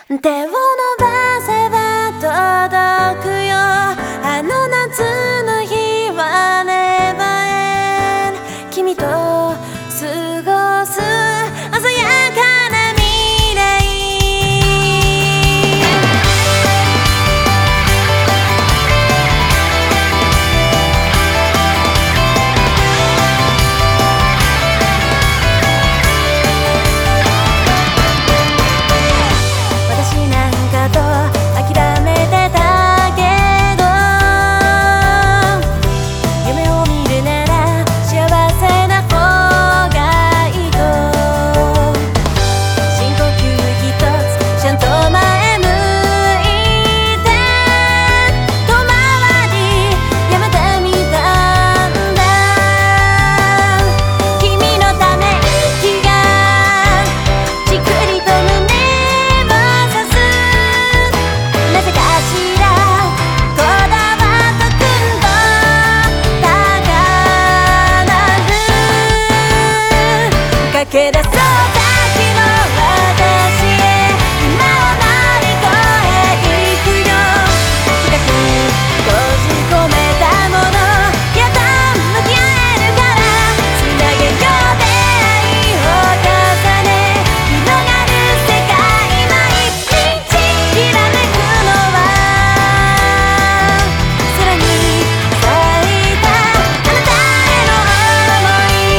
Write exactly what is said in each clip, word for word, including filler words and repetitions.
手を伸ばせば届くよ。あの夏の日はネバーエンド。君と過ごす鮮やかな未来。私なんかと諦めてたけど、夢を見るなら幸せな方がいいと。深呼吸一つちゃんと前向いて遠回りやめてみたんだ。君のため息がじっくりと胸を刺す。なぜかしらこだわとくんと高鳴る。駆け出そう先の私へ今を乗り越えいくよ。深く閉じ込めたものやっと向き合えるから。つなげよう出会いを重ね広がる世界。毎日きらめくのは空に咲いたあなたへの想い。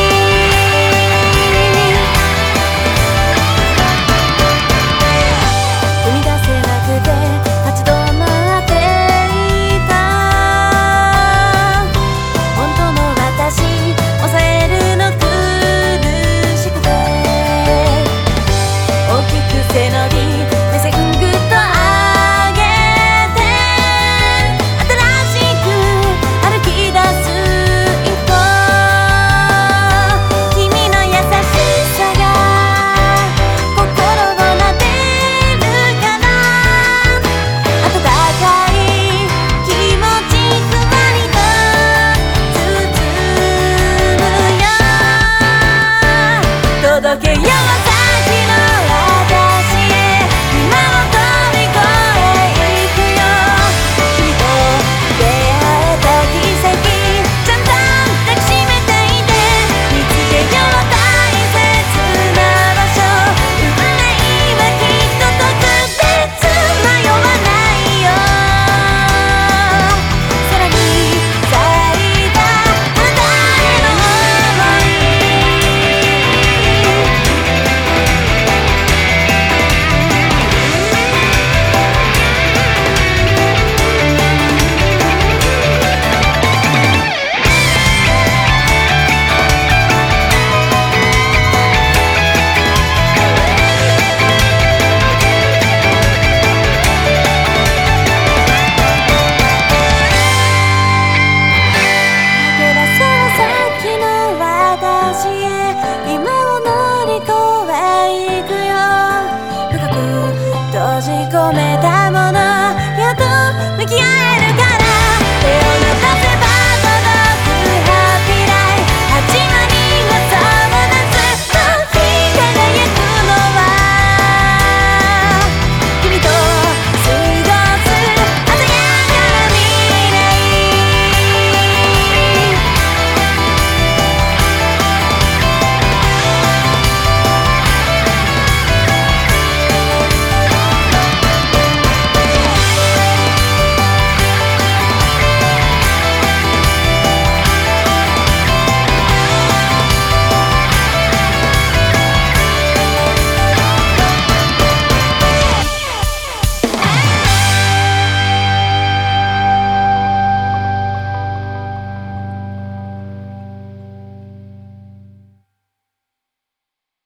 踏み出せなくて立ち止まっていた本当の私。抑えるの苦しくて大きく背伸び目線ぐっと上げて新しく歩き出す一歩。君の優しさが心を撫でるかな。温かい気持ちふわりと包むよ。届けよう先の私へ今を飛び越えいくよ。君と出会えた奇跡ちゃんと抱きしめていて見つけよう大切な場所。運命はきっと特別迷わないよ。空に咲いたあなたへの想い。駆け出そう先の私へ今を乗り越えいくよ。深く閉じ込めたもの